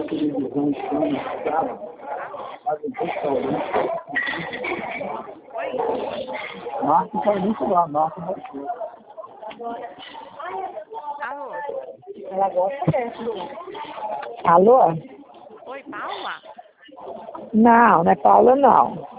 televisão estranha, cara. Faz um restaurante. Marca para isso lá, marca para isso. Alô? Ela gosta dessa. Alô? Oi, Paula? Não, não é Paula, não.